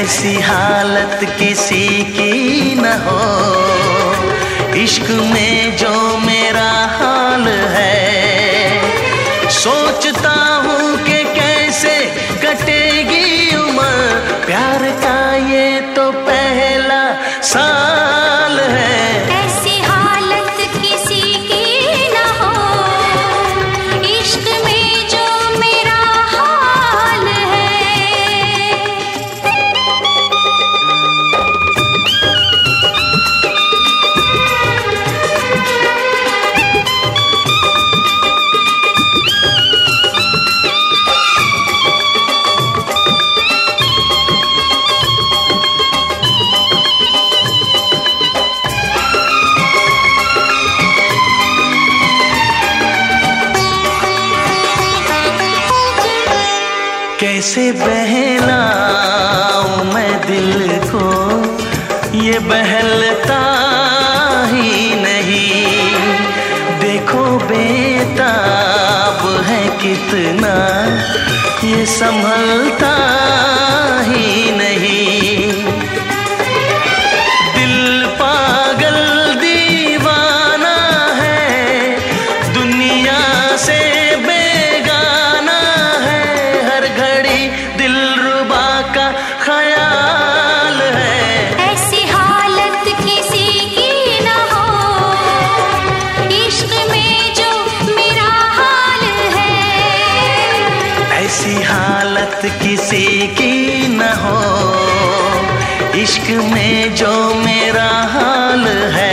ऐसी हालत किसी की न हो, इश्क में जो मेरा हाल है। सोचता हूँ कि कैसे कटेगी उम्र, प्यार का ये तो पहला साल है। ऐसी हालत किसी की न हो, इश्क में जो मेरा हाल है। कैसे बहलाऊं मैं दिल को, ये बहलता ही नहीं। देखो बेताब है कितना, ये संभलता ही नहीं। दिल पागल दीवाना है, दुनिया से बेगाना है। हर घड़ी दिलरुबा का ख्याल है। ऐसी हालत किसी की न हो, इश्क में जो मेरा हाल है। ऐसी हालत किसी की न हो, इश्क में जो मेरा हाल है।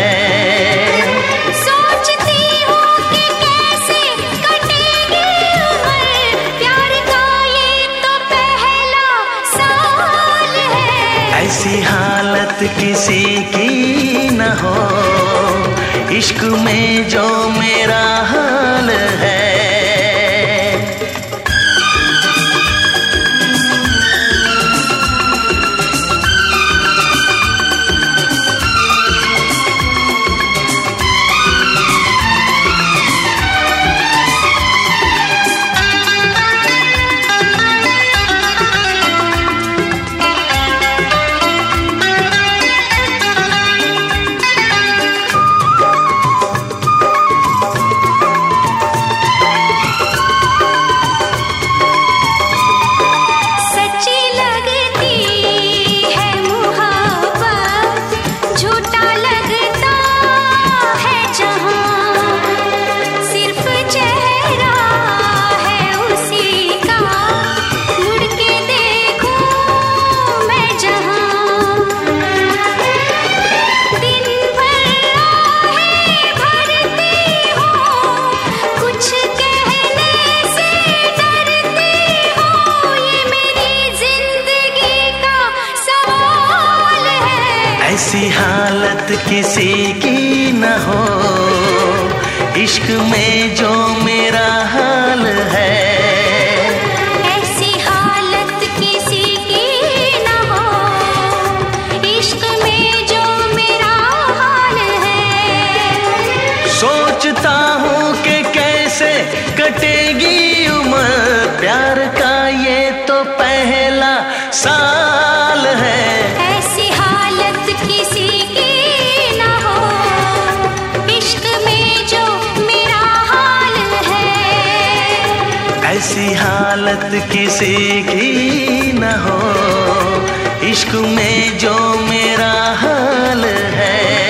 सोचती हूँ कि कैसे कटेगी उम्र, प्यार का ये तो पहला साल है। ऐसी हालत किसी की न हो, इश्क में जो मेरा हाल है। ऐसी हालत किसी की न हो, इश्क में जो मेरा हाल है। ऐसी हालत किसी की न हो, इश्क में जो मेरा हाल है। सोचता हूँ कि कैसे कटेगी उम्र, प्यार का ये तो पहला साल है। ऐसी हालत किसी की न हो, इश्क में जो मेरा हाल है। ऐसी हालत किसी की न हो, इश्क में जो मेरा हाल है।